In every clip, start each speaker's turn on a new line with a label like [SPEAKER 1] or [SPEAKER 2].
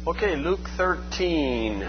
[SPEAKER 1] Okay, Luke 13.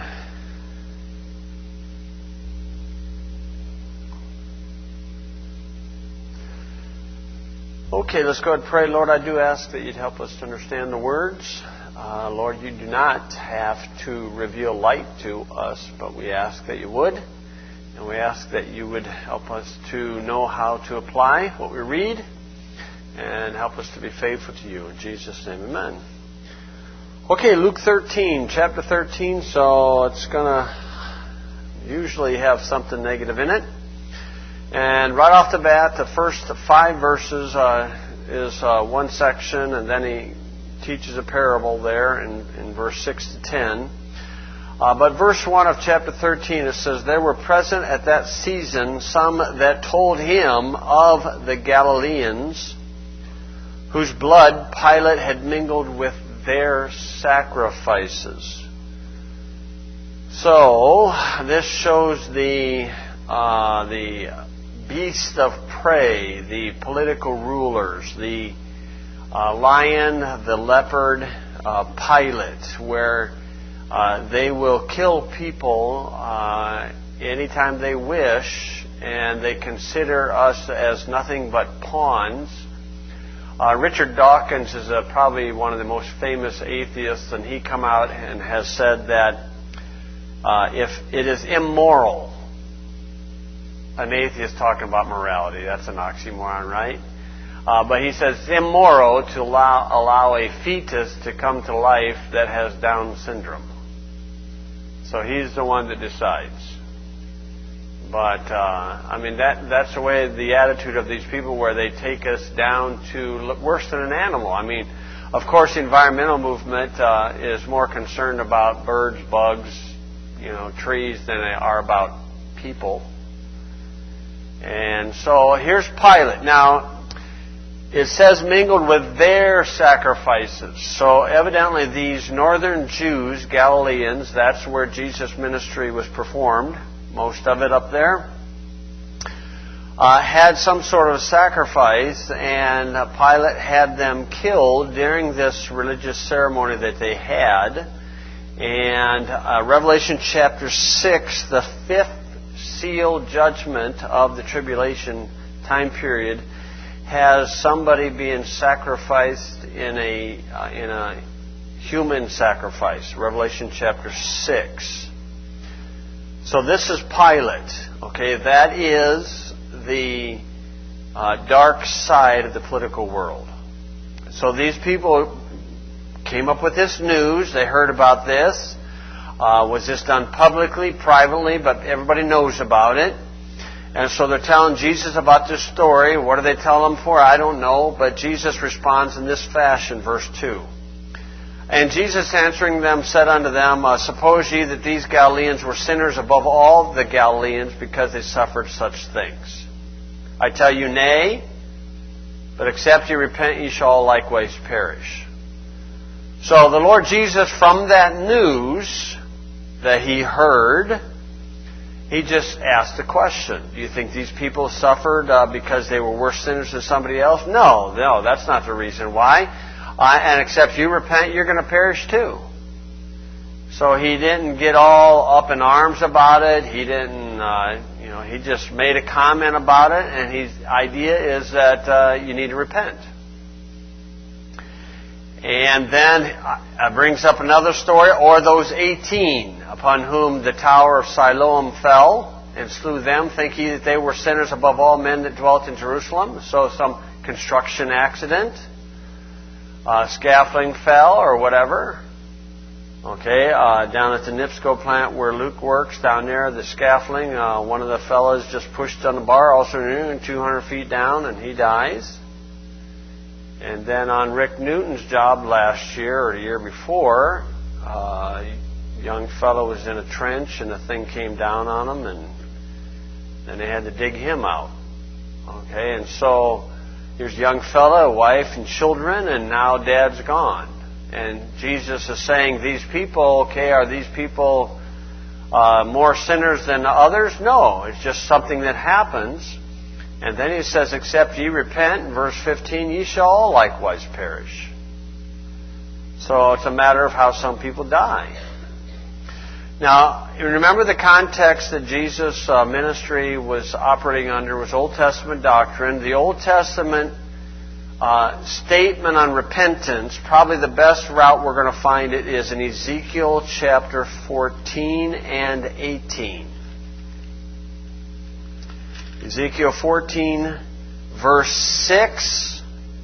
[SPEAKER 1] Okay, let's go ahead and pray. Lord, I do ask that you'd help us to understand the words. Lord, you do not have to reveal light to us, but we ask that you would. And we ask that you would help us to know how to apply what we read and help us to be faithful to you. In Jesus' name, amen. Okay, Luke 13, chapter 13, so it's going to usually have something negative in it. And right off the bat, the first 5 verses is one section, and then he teaches a parable there in verse 6 to 10. But verse 1 of chapter 13, it says, "There were present at that season some that told him of the Galileans, whose blood Pilate had mingled with their sacrifices." So this shows the beast of prey, the political rulers, the lion, the leopard, Pilate, where they will kill people anytime they wish, and they consider us as nothing but pawns. Richard Dawkins is probably one of the most famous atheists, and he come out and has said that if it is immoral, an atheist talking about morality, that's an oxymoron, right? But he says it's immoral to allow a fetus to come to life that has Down syndrome. So he's the one that decides. But, that's the way, the attitude of these people, where they take us down to worse than an animal. I mean, of course, the environmental movement is more concerned about birds, bugs, trees than they are about people. And so here's Pilate. Now, it says mingled with their sacrifices. So evidently these northern Jews, Galileans, that's where Jesus' ministry was performed, most of it up there, had some sort of sacrifice, and Pilate had them killed during this religious ceremony that they had. And Revelation chapter 6, the 5th seal judgment of the tribulation time period, has somebody being sacrificed in a human sacrifice. Revelation chapter 6. So this is Pilate. Okay, that is the dark side of the political world. So these people came up with this news. They heard about this. Was this done publicly, privately, but everybody knows about it. And so they're telling Jesus about this story. What do they tell him for? I don't know. But Jesus responds in this fashion, verse 2. "And Jesus answering them said unto them, Suppose ye that these Galileans were sinners above all the Galileans, because they suffered such things? I tell you, nay, but except ye repent, ye shall all likewise perish." So the Lord Jesus, from that news that he heard, he just asked a question. Do you think these people suffered because they were worse sinners than somebody else? No, that's not the reason why. And except you repent, you're going to perish too. So he didn't get all up in arms about it. He didn't, he just made a comment about it, and his idea is that you need to repent. And then brings up another story, or those 18 upon whom the tower of Siloam fell and slew them, think ye that they were sinners above all men that dwelt in Jerusalem? So some construction accident, scaffolding fell or whatever. Okay, down at the NIPSCO plant where Luke works, down there, the scaffolding, one of the fellows just pushed on the bar, also 200 feet down, and he dies. And then on Rick Newton's job last year or the year before, a young fellow was in a trench and the thing came down on him, and then they had to dig him out. Okay, and so here's a young fellow, a wife and children, and now dad's gone. And Jesus is saying, these people, okay, are these people more sinners than others? No, it's just something that happens. And then he says, except ye repent, in verse 15, ye shall all likewise perish. So it's a matter of how some people die. Now, remember the context that Jesus' ministry was operating under was Old Testament doctrine. The Old Testament statement on repentance, probably the best route we're going to find it is in Ezekiel chapter 14 and 18. Ezekiel 14, verse 6.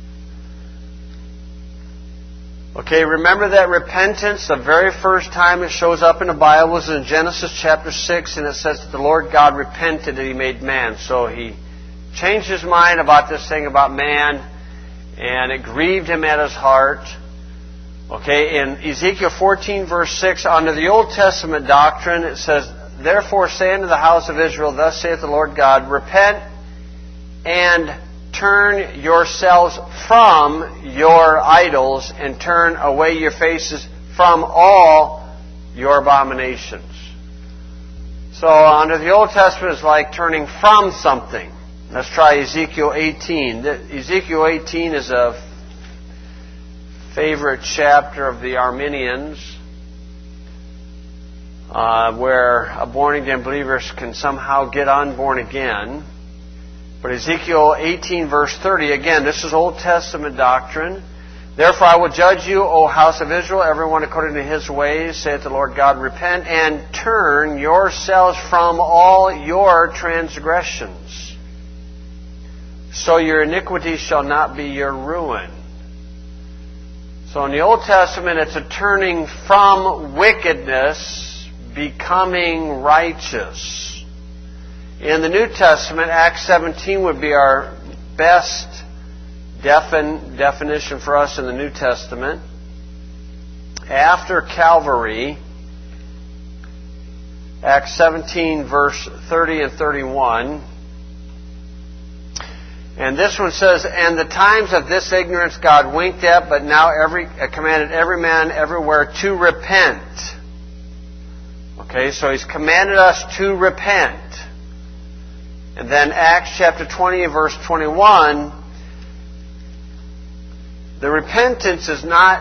[SPEAKER 1] Okay, remember that repentance, the very first time it shows up in the Bible is in Genesis chapter 6, and it says that the Lord God repented that He made man. So He changed His mind about this thing about man, and it grieved Him at His heart. Okay, in Ezekiel 14, verse 6, under the Old Testament doctrine, it says, "Therefore say unto the house of Israel, Thus saith the Lord God, Repent and turn yourselves from your idols, and turn away your faces from all your abominations." So under the Old Testament, it's like turning from something. Let's try Ezekiel 18. Ezekiel 18 is a favorite chapter of the Arminians, where a born-again believers can somehow get unborn again. But Ezekiel 18, verse 30, again, this is Old Testament doctrine. "Therefore I will judge you, O house of Israel, everyone according to his ways, saith the Lord God, Repent and turn yourselves from all your transgressions, so your iniquity shall not be your ruin." So in the Old Testament, it's a turning from wickedness, becoming righteous. In the New Testament, Acts 17 would be our best definition for us in the New Testament. After Calvary, Acts 17, verse 30 and 31. And this one says, "And the times of this ignorance God winked at, but now commanded every man everywhere to repent." Okay, so He's commanded us to repent. And then Acts chapter 20, verse 21, the repentance is not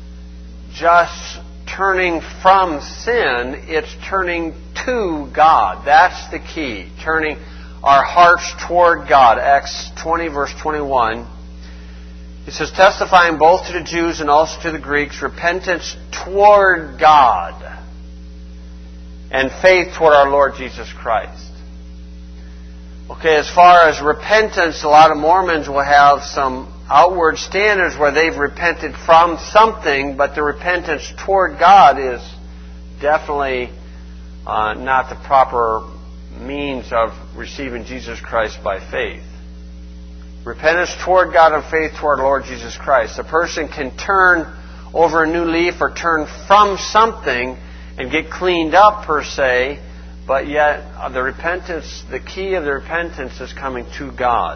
[SPEAKER 1] just turning from sin, it's turning to God. That's the key. Turning our hearts toward God. Acts 20, verse 21. It says, "Testifying both to the Jews and also to the Greeks, repentance toward God and faith toward our Lord Jesus Christ." Okay, as far as repentance, a lot of Mormons will have some outward standards where they've repented from something, but the repentance toward God is definitely not the proper means of receiving Jesus Christ by faith. Repentance toward God and faith toward our Lord Jesus Christ. A person can turn over a new leaf or turn from something and get cleaned up per se, but yet the repentance, the key of the repentance is coming to God.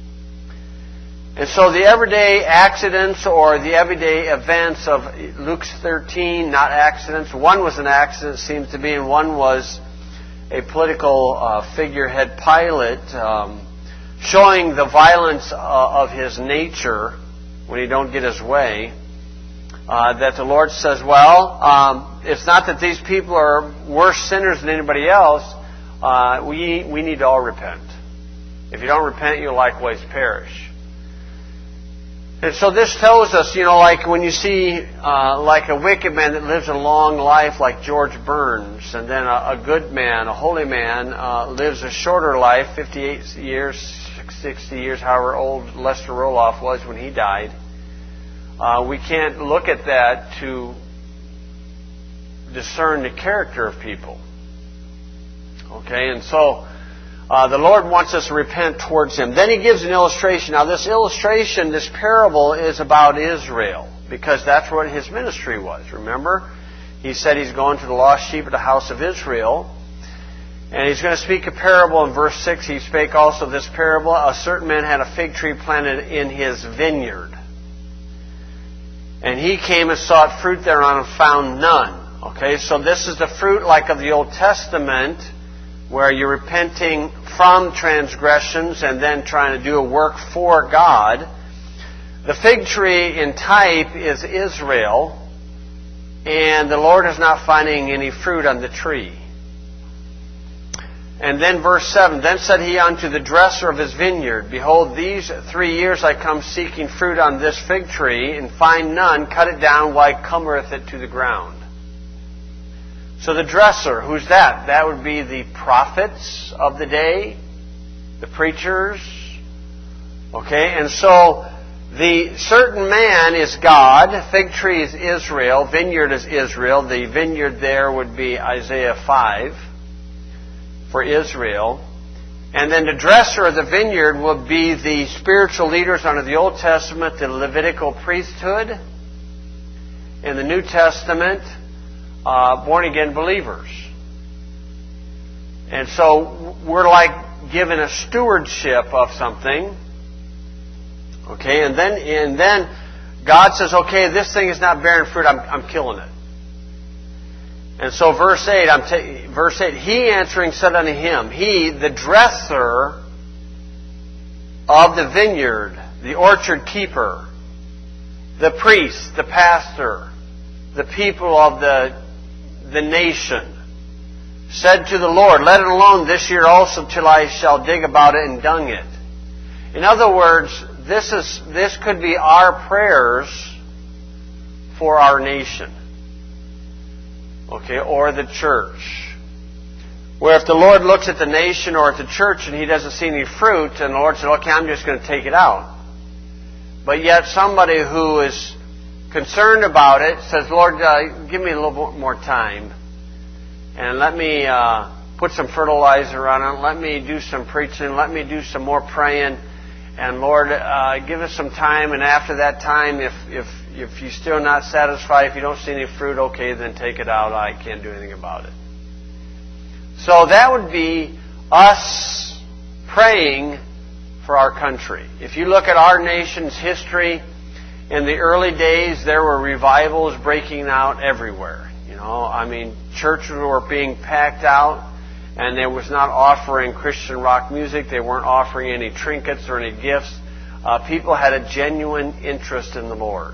[SPEAKER 1] And so the everyday accidents or the everyday events of Luke 13, not accidents. One was an accident, seems to be, and one was a political figurehead, Pilate, showing the violence of his nature when he don't get his way. That the Lord says, well, it's not that these people are worse sinners than anybody else. We need to all repent. If you don't repent, you'll likewise perish. And so this tells us, like when you see like a wicked man that lives a long life like George Burns, and then a good man, a holy man, lives a shorter life, 58 years, 60 years, however old Lester Roloff was when he died. We can't look at that to discern the character of people. Okay, and so the Lord wants us to repent towards Him. Then He gives an illustration. Now this illustration, this parable, is about Israel, because that's what His ministry was. Remember? He said He's going to the lost sheep of the house of Israel. And He's going to speak a parable in verse 6. He spake also this parable. A certain man had a fig tree planted in his vineyard. And he came and sought fruit thereon and found none. Okay, so this is the fruit like of the Old Testament, where you're repenting from transgressions and then trying to do a work for God. The fig tree in type is Israel. and the Lord is not finding any fruit on the tree. And then verse 7, then said he unto the dresser of his vineyard, behold, these 3 years I come seeking fruit on this fig tree, and find none. Cut it down, why cumbereth it to the ground? So the dresser, who's that? That would be the prophets of the day, the preachers. Okay, and so the certain man is God, fig tree is Israel, vineyard is Israel. The vineyard there would be Isaiah 5 for Israel. And then the dresser of the vineyard will be the spiritual leaders under the Old Testament, the Levitical priesthood. In the New Testament, born-again believers. And so we're like given a stewardship of something. Okay, and then God says, okay, this thing is not bearing fruit, I'm killing it. And so verse 8, he answering said unto him, he, the dresser of the vineyard, the orchard keeper, the priest, the pastor, the people of the nation, said to the Lord, let it alone this year also till I shall dig about it and dung it. In other words, this could be our prayers for our nation. Okay, or the church. Where if the Lord looks at the nation or at the church and He doesn't see any fruit, and the Lord said, okay, I'm just going to take it out. But yet somebody who is concerned about it says, Lord, give me a little more time. And let me put some fertilizer on it. Let me do some preaching. Let me do some more praying. And Lord, give us some time. And after that time, if you're still not satisfied, if you don't see any fruit, okay, then take it out. I can't do anything about it. So that would be us praying for our country. If you look at our nation's history, in the early days, there were revivals breaking out everywhere. You know, I mean, churches were being packed out, and they was not offering Christian rock music. They weren't offering any trinkets or any gifts. People had a genuine interest in the Lord.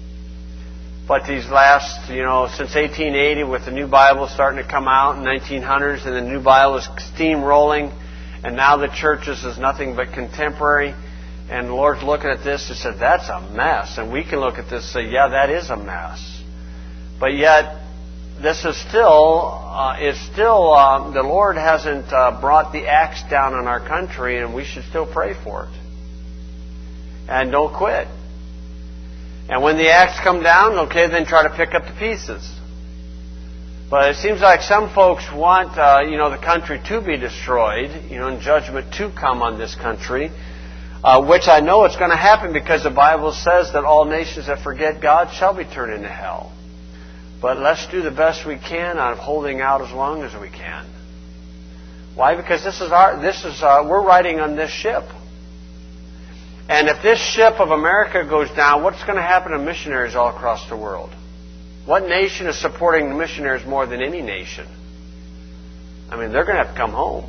[SPEAKER 1] But these last, since 1880, with the new Bible starting to come out in 1900s, and the new Bible is steamrolling, and now the churches is nothing but contemporary. And the Lord's looking at this and said, that's a mess. And we can look at this and say, yeah, that is a mess. But yet, this is still, the Lord hasn't brought the axe down on our country, and we should still pray for it. And don't quit. And when the axe come down, okay, then try to pick up the pieces. But it seems like some folks want, the country to be destroyed, and judgment to come on this country. Which I know it's going to happen because the Bible says that all nations that forget God shall be turned into hell. But let's do the best we can on holding out as long as we can. Why? Because we're riding on this ship. And if this ship of America goes down, what's going to happen to missionaries all across the world? What nation is supporting the missionaries more than any nation? I mean, they're going to have to come home.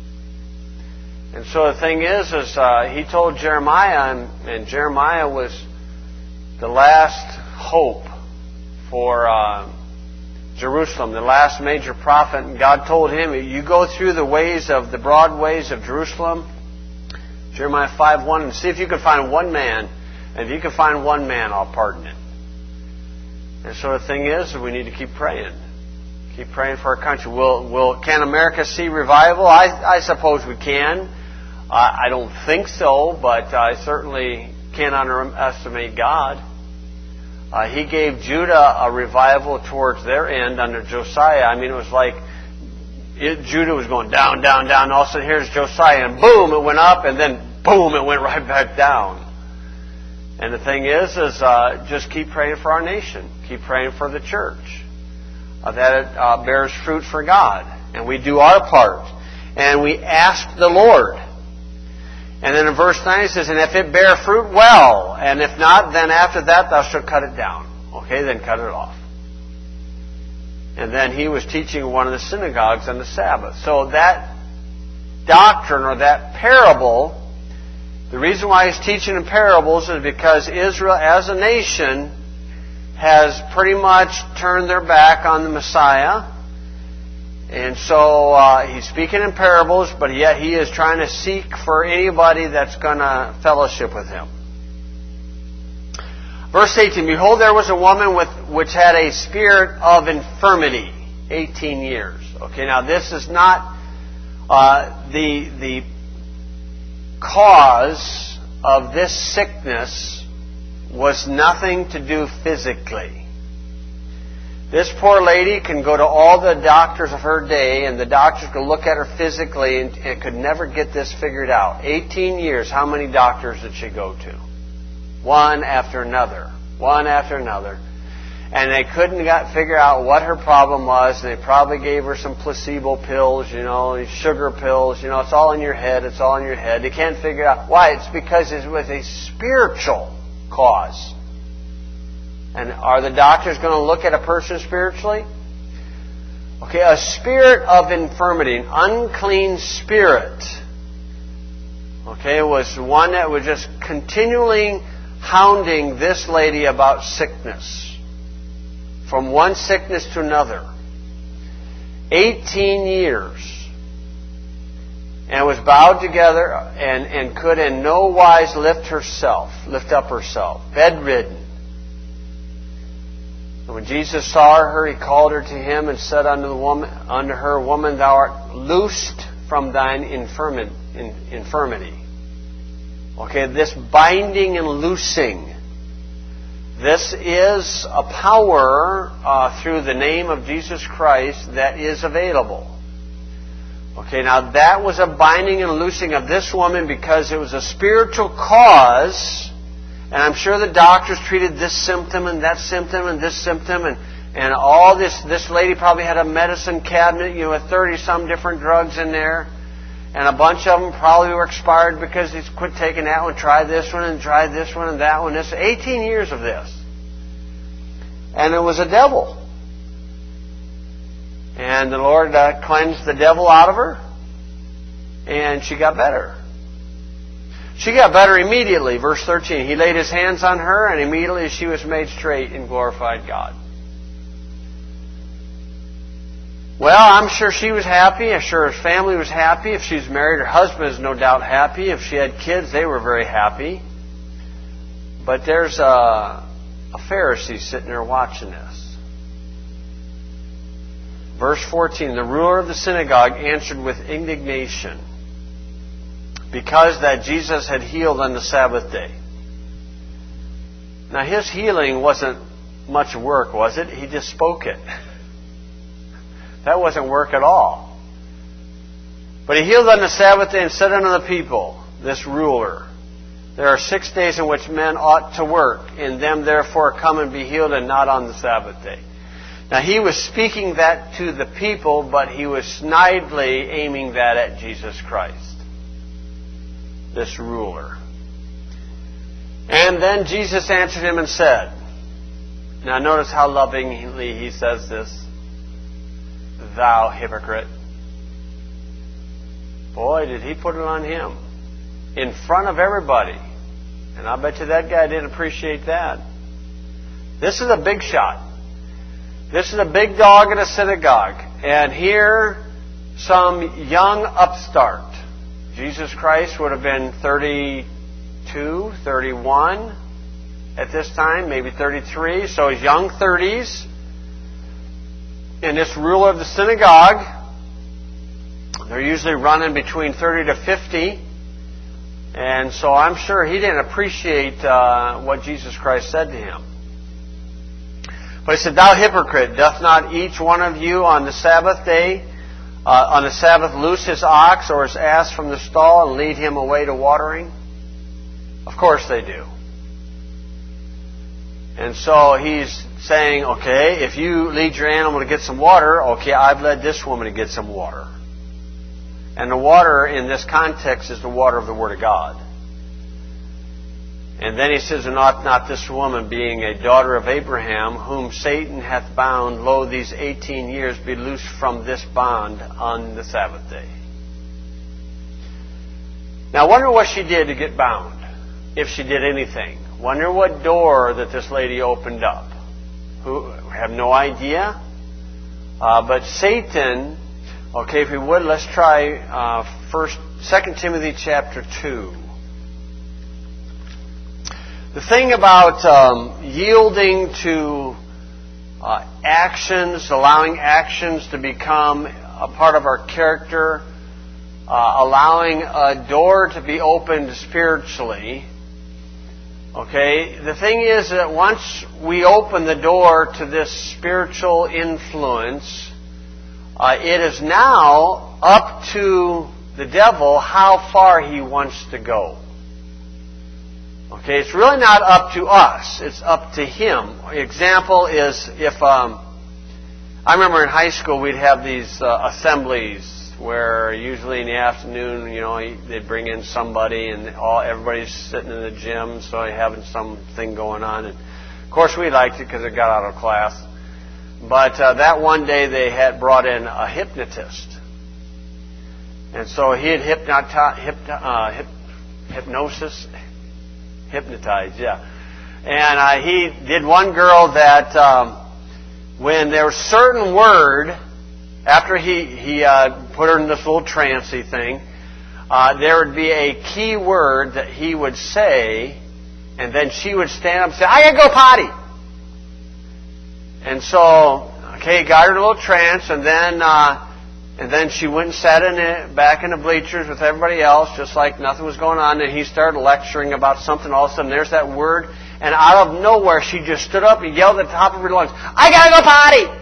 [SPEAKER 1] And so the thing is he told Jeremiah, and Jeremiah was the last hope for Jerusalem, the last major prophet. And God told him, you go through the broad ways of Jerusalem, Jeremiah 5:1, and see if you can find one man. And if you can find one man, I'll pardon it. And so the thing is, we need to keep praying. Keep praying for our country. Can America see revival? I suppose we can. I don't think so, but I certainly can't underestimate God. He gave Judah a revival towards their end under Josiah. I mean, it was like Judah was going down, down, down. All of a sudden, here's Josiah, and boom, it went up, and then boom, it went right back down. And the thing is just keep praying for our nation. Keep praying for the church. That it bears fruit for God. And we do our part. And we ask the Lord. And then in verse 9 it says, and if it bear fruit, well. And if not, then after that thou shalt cut it down. Okay, then cut it off. And then he was teaching one of the synagogues on the Sabbath. So that doctrine or that parable, the reason why he's teaching in parables is because Israel as a nation has pretty much turned their back on the Messiah. And so he's speaking in parables, but yet he is trying to seek for anybody that's going to fellowship with him. Verse 18, behold, there was a woman which had a spirit of infirmity, 18 years. Okay, now this is not the cause of this sickness was nothing to do physically. This poor lady can go to all the doctors of her day, and the doctors could look at her physically and could never get this figured out. 18 years, how many doctors did she go to? One after another. One after another. And they couldn't figure out what her problem was, and they probably gave her some placebo pills, sugar pills, it's all in your head, it's all in your head. They can't figure out why. It's because it was a spiritual cause. And are the doctors going to look at a person spiritually? Okay, a spirit of infirmity, an unclean spirit, okay, was one that was just continually hounding this lady about sickness. From one sickness to another. 18 years. And was bowed together and could in no wise lift up herself. Bedridden. And when Jesus saw her, he called her to him and said unto her, Woman, thou art loosed from thine infirmity. Okay, this binding and loosing. This is a power through the name of Jesus Christ that is available. Okay, now that was a binding and loosing of this woman because it was a spiritual cause. And I'm sure the doctors treated this symptom and that symptom and this symptom and all this. This lady probably had a medicine cabinet, with 30-some different drugs in there. And a bunch of them probably were expired because he's quit taking that one, tried this one, and tried this one and that one. This 18 years of this. And it was a devil. And the Lord cleansed the devil out of her. And she got better. She got better immediately. Verse 13. He laid his hands on her, and immediately she was made straight and glorified God. Well, I'm sure she was happy. I'm sure her family was happy. If she was married, her husband is no doubt happy. If she had kids, they were very happy. But there's a Pharisee sitting there watching this. Verse 14, the ruler of the synagogue answered with indignation because that Jesus had healed on the Sabbath day. Now, his healing wasn't much work, was it? He just spoke it. That wasn't work at all. But he healed on the Sabbath day and said unto the people, this ruler, there are 6 days in which men ought to work. In them therefore come and be healed, and not on the Sabbath day. Now he was speaking that to the people, but he was snidely aiming that at Jesus Christ, this ruler. And then Jesus answered him and said, now notice how lovingly he says this, thou hypocrite. Boy, did he put it on him. In front of everybody. And I bet you that guy didn't appreciate that. This is a big shot. This is a big dog in a synagogue. And here, some young upstart. Jesus Christ would have been 32, 31 at this time, maybe 33. So he's young 30s. And this ruler of the synagogue, they're usually running between 30 to 50. And so I'm sure he didn't appreciate what Jesus Christ said to him. But he said, thou hypocrite, doth not each one of you on the Sabbath day, on the Sabbath loose his ox or his ass from the stall and lead him away to watering? Of course they do. And so he's saying, okay, if you lead your animal to get some water, okay, I've led this woman to get some water. And the water in this context is the water of the Word of God. And then he says, and ought not this woman, being a daughter of Abraham, whom Satan hath bound, lo, these 18 years, be loosed from this bond on the Sabbath day? Now, I wonder what she did to get bound, if she did anything. Wonder what door that this lady opened up. who have no idea. But Satan, okay, if we would, let's try 2 Timothy chapter 2. The thing about yielding to actions, allowing actions to become a part of our character, allowing a door to be opened spiritually. Okay, the thing is that once we open the door to this spiritual influence, it is now up to the devil how far he wants to go. Okay, it's really not up to us. It's up to him. Example is if I remember in high school we'd have these assemblies where usually in the afternoon, they'd bring in somebody and everybody's sitting in the gym, so they're having something going on. And of course we liked it because it got out of class. But that one day they had brought in a hypnotist. And so he had hypnotized, yeah. And he did one girl that when there was a certain word, after he put her in this little trancey thing, there would be a key word that he would say, and then she would stand up and say, "I gotta go potty." And so, okay, got her in a little trance, and then she went and sat back in the bleachers with everybody else, just like nothing was going on. And he started lecturing about something. All of a sudden, there's that word, and out of nowhere, she just stood up and yelled at the top of her lungs, "I gotta go potty!"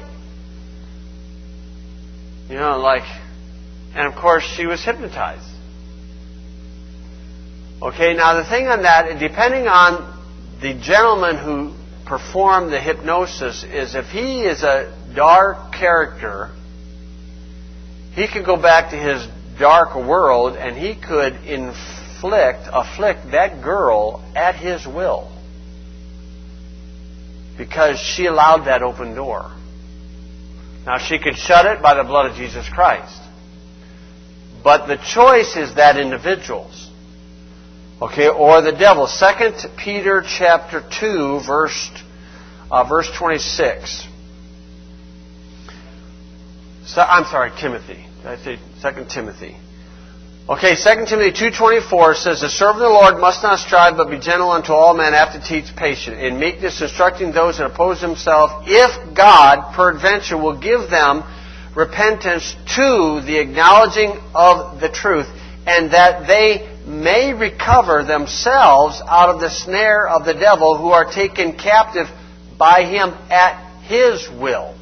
[SPEAKER 1] And of course, she was hypnotized. Okay, now the thing on that, depending on the gentleman who performed the hypnosis, is if he is a dark character, he could go back to his dark world and he could afflict that girl at his will. Because she allowed that open door. Now, she could shut it by the blood of Jesus Christ. But the choice is that individual's. Okay, or the devil. 2 Peter chapter 2, verse 26. Timothy. I say 2 Timothy. Okay, 2 Timothy 2:24 says, "The servant of the Lord must not strive, but be gentle unto all men, apt to teach, patient, in meekness instructing those that oppose himself, if God peradventure will give them repentance to the acknowledging of the truth, and that they may recover themselves out of the snare of the devil, who are taken captive by him at his will."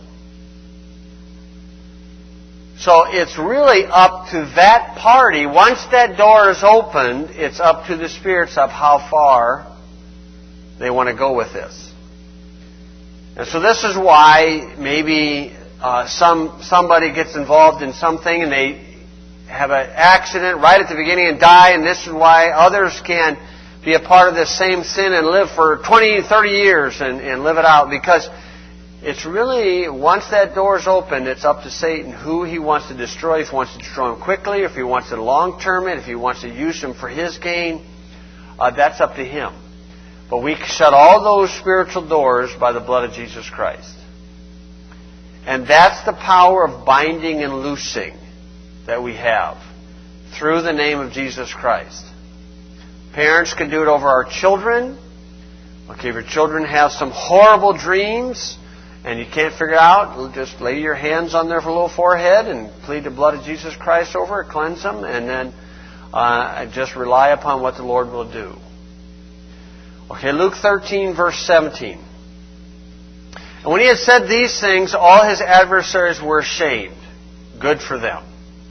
[SPEAKER 1] So it's really up to that party. Once that door is opened, it's up to the spirits of how far they want to go with this. And so this is why maybe somebody gets involved in something and they have an accident right at the beginning and die, and this is why others can be a part of this same sin and live for 20, 30 years and live it out. Because it's really, once that door is open, it's up to Satan who he wants to destroy. If he wants to destroy him quickly, if he wants to long-term it, if he wants to use him for his gain, that's up to him. But we shut all those spiritual doors by the blood of Jesus Christ. And that's the power of binding and loosing that we have through the name of Jesus Christ. Parents can do it over our children. Okay, if your children have some horrible dreams and you can't figure out, just lay your hands on their little forehead and plead the blood of Jesus Christ over it, cleanse them, and then just rely upon what the Lord will do. Okay, Luke 13, verse 17. "And when he had said these things, all his adversaries were ashamed. Good for them.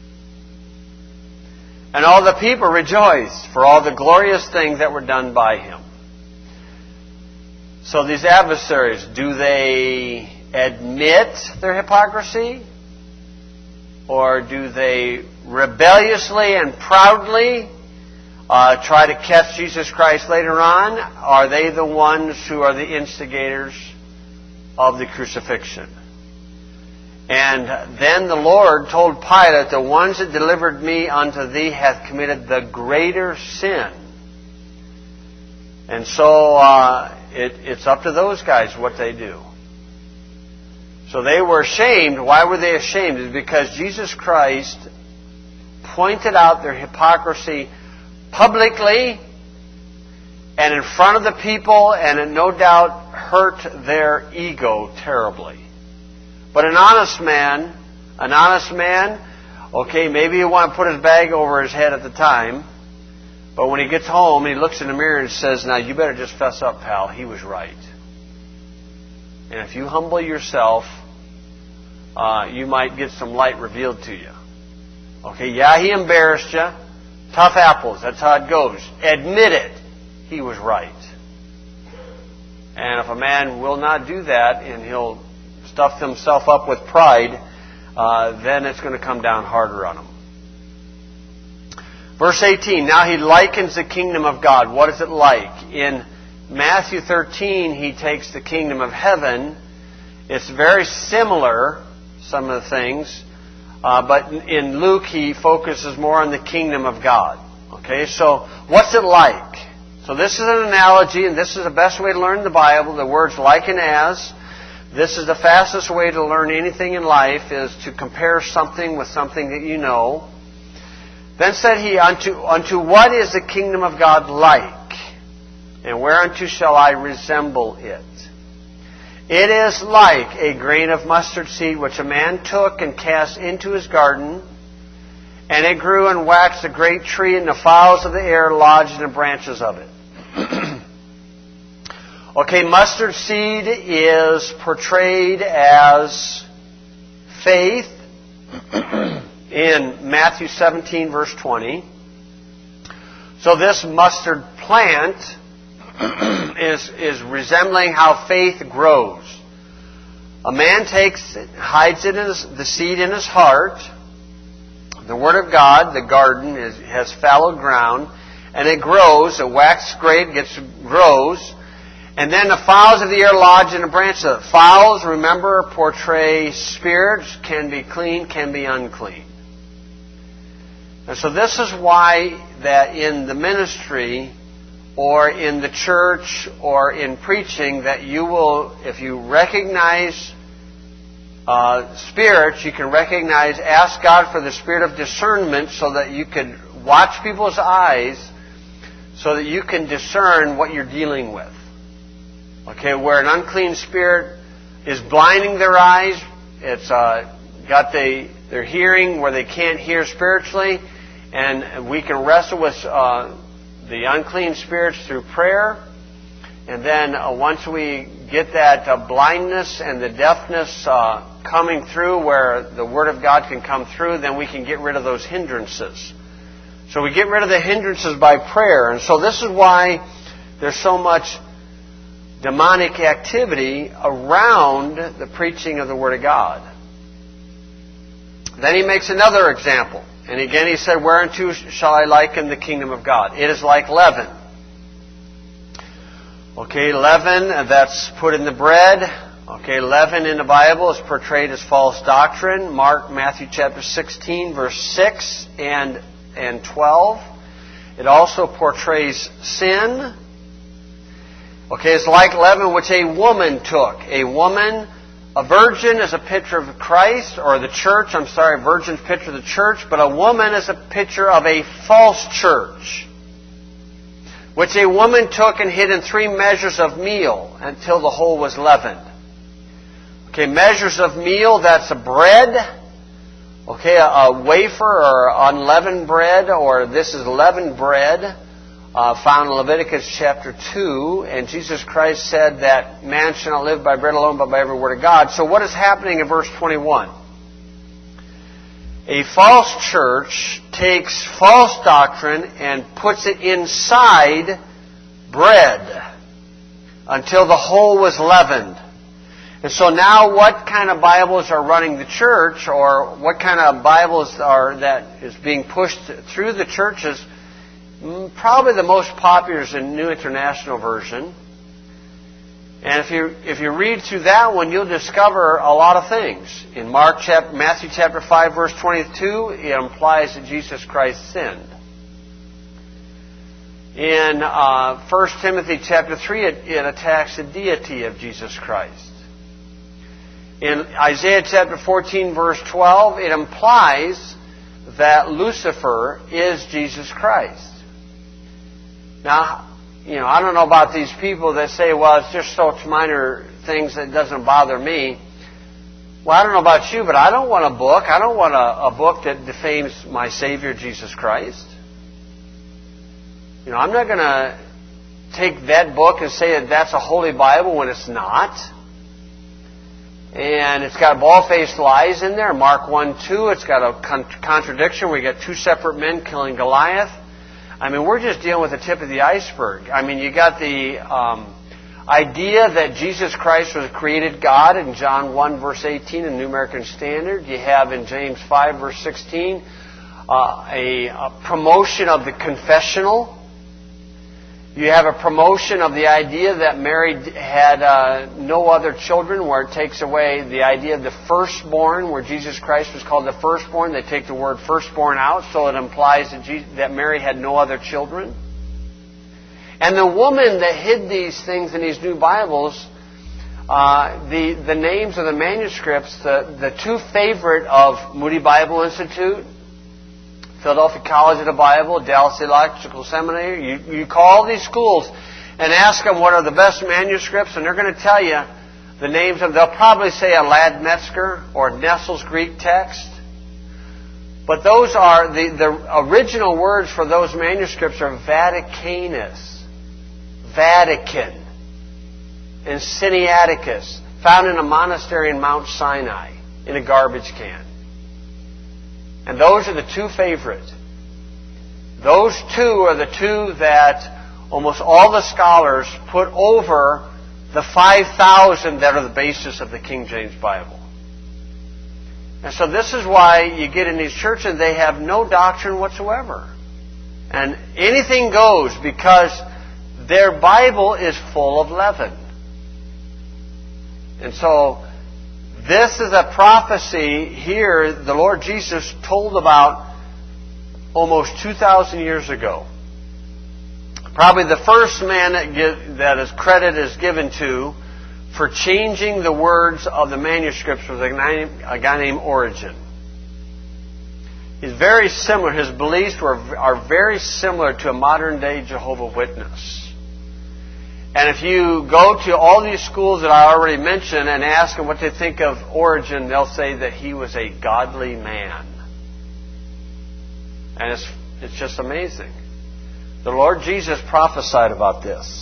[SPEAKER 1] And all the people rejoiced for all the glorious things that were done by him." So these adversaries, do they admit their hypocrisy? Or do they rebelliously and proudly try to catch Jesus Christ later on? Are they the ones who are the instigators of the crucifixion? And then the Lord told Pilate, "The ones that delivered me unto thee hath committed the greater sin." And so it's up to those guys what they do. So they were ashamed. Why were they ashamed? It's because Jesus Christ pointed out their hypocrisy publicly and in front of the people, and it no doubt hurt their ego terribly. But an honest man, okay, maybe he want to put his bag over his head at the time, but when he gets home, he looks in the mirror and says, now you better just fess up, pal, he was right. And if you humble yourself, you might get some light revealed to you. Okay, yeah, he embarrassed you. Tough apples, that's how it goes. Admit it. He was right. And if a man will not do that, and he'll stuff himself up with pride, then it's going to come down harder on him. Verse 18, now he likens the kingdom of God. What is it like? In Matthew 13, he takes the kingdom of heaven. It's very similar, some of the things, but in Luke, he focuses more on the kingdom of God. Okay, so what's it like? So this is an analogy, and this is the best way to learn the Bible. The words like and as. This is the fastest way to learn anything in life, is to compare something with something that you know. Then said he, unto what is the kingdom of God like? And whereunto shall I resemble it? It is like a grain of mustard seed which a man took and cast into his garden, and it grew and waxed a great tree, and the fowls of the air lodged in the branches of it. Okay, mustard seed is portrayed as faith in Matthew 17, verse 20. So this mustard plant is resembling how faith grows. A man takes it, hides it the seed in his heart. The Word of God, the garden, has fallow ground, and it grows. It waxes great, grows. And then the fowls of the air lodge in the branches of it. Fowls, remember, portray spirits, can be clean, can be unclean. And so this is why that in the ministry or in the church or in preaching, that you will, if you recognize spirits, you can recognize, ask God for the spirit of discernment so that you can watch people's eyes so that you can discern what you're dealing with. Okay, where an unclean spirit is blinding their eyes, it's got their hearing where they can't hear spiritually, and we can wrestle with the unclean spirits through prayer. And then once we get that blindness and the deafness coming through where the Word of God can come through, then we can get rid of those hindrances. So we get rid of the hindrances by prayer. And so this is why there's so much demonic activity around the preaching of the Word of God. Then he makes another example. And again he said, whereunto shall I liken the kingdom of God? It is like leaven. Okay, leaven, that's put in the bread. Okay, leaven in the Bible is portrayed as false doctrine. Matthew chapter 16, verse 6 and 12. It also portrays sin. Okay, it's like leaven which a woman took. A virgin is a picture of Christ, or the church. A virgin's picture of the church, but a woman is a picture of a false church, which a woman took and hid in 3 measures of meal until the whole was leavened. Okay, measures of meal, that's a bread. Okay, a wafer or unleavened bread, or this is leavened bread, found in Leviticus chapter 2. And Jesus Christ said that man shall not live by bread alone, but by every word of God. So what is happening in verse 21? A false church takes false doctrine and puts it inside bread until the whole was leavened. And so now what kind of Bibles are running the church, or what kind of Bibles that is being pushed through the churches? Probably the most popular is the New International Version. And if you read through that one, you'll discover a lot of things. In Matthew chapter 5, verse 22, it implies that Jesus Christ sinned. In 1 Timothy chapter 3, it attacks the deity of Jesus Christ. In Isaiah chapter 14, verse 12, it implies that Lucifer is Jesus Christ. Now, I don't know about these people that say, well, it's just such minor things that doesn't bother me. Well, I don't know about you, but I don't want a book. I don't want a book that defames my Savior, Jesus Christ. I'm not going to take that book and say that that's a holy Bible when it's not. And it's got bald-faced lies in there. Mark 1:2, it's got a contradiction where you got two separate men killing Goliath. We're just dealing with the tip of the iceberg. You got the idea that Jesus Christ was created God in John 1, verse 18 in New American Standard. You have in James 5, verse 16, a promotion of the confessional. You have a promotion of the idea that Mary had no other children, where it takes away the idea of the firstborn, where Jesus Christ was called the firstborn. They take the word firstborn out, so it implies that Mary had no other children. And the woman that hid these things in these new Bibles, the names of the manuscripts, the two favorite of Moody Bible Institute, Philadelphia College of the Bible, Dallas Theological Seminary. You call these schools and ask them what are the best manuscripts, and they're going to tell you the names of them. They'll probably say a Lad Metzger or Nessel's Greek text. But those are, the original words for those manuscripts are Vaticanus, Vatican, and Sinaiticus, found in a monastery in Mount Sinai, in a garbage can. And those are the two favorite. Those two are the two that almost all the scholars put over the 5,000 that are the basis of the King James Bible. And so this is why you get in these churches, they have no doctrine whatsoever. And anything goes because their Bible is full of leaven. And so this is a prophecy here the Lord Jesus told about almost 2,000 years ago. Probably the first man that his credit is given to for changing the words of the manuscripts was a guy named Origen. He's very similar. His beliefs are very similar to a modern-day Jehovah's Witness. And if you go to all these schools that I already mentioned and ask them what they think of Origen, they'll say that he was a godly man. And it's just amazing. The Lord Jesus prophesied about this.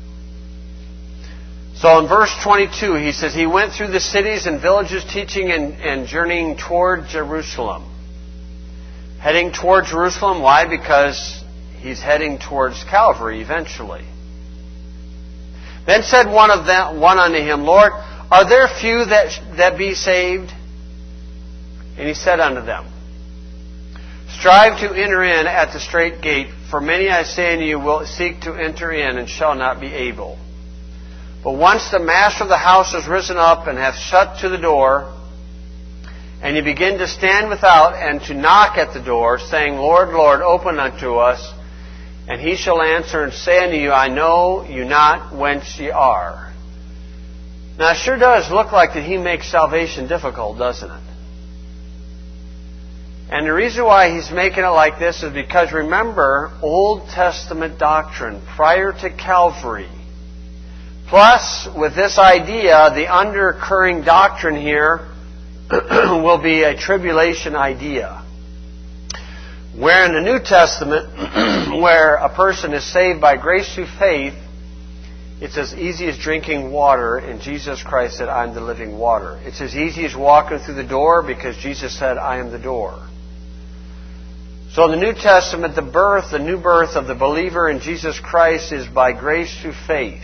[SPEAKER 1] So in verse 22, he says, he went through the cities and villages teaching and journeying toward Jerusalem. Heading toward Jerusalem, why? Because he's heading towards Calvary eventually. Then said one unto him, Lord, are there few that be saved? And he said unto them, strive to enter in at the strait gate, for many, I say unto you, will seek to enter in, and shall not be able. But once the master of the house is risen up, and hath shut to the door, and you begin to stand without, and to knock at the door, saying, Lord, Lord, open unto us, and he shall answer and say unto you, I know you not whence ye are. Now it sure does look like that he makes salvation difficult, doesn't it? And the reason why he's making it like this is because, remember, Old Testament doctrine prior to Calvary, plus with this idea, the undercurring doctrine here will be a tribulation idea. Where in the New Testament, where a person is saved by grace through faith, it's as easy as drinking water, and Jesus Christ said, I am the living water. It's as easy as walking through the door, because Jesus said, I am the door. So in the New Testament, the new birth of the believer in Jesus Christ is by grace through faith.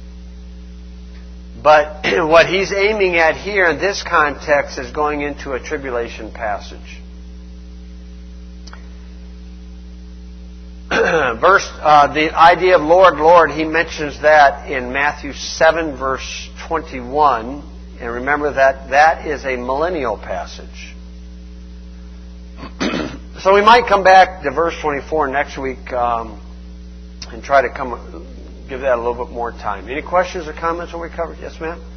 [SPEAKER 1] But what he's aiming at here in this context is going into a tribulation passage. The idea of Lord, Lord, he mentions that in Matthew 7, verse 21. And remember that is a millennial passage. So we might come back to verse 24 next week and try to give that a little bit more time. Any questions or comments on what we covered? Yes, ma'am?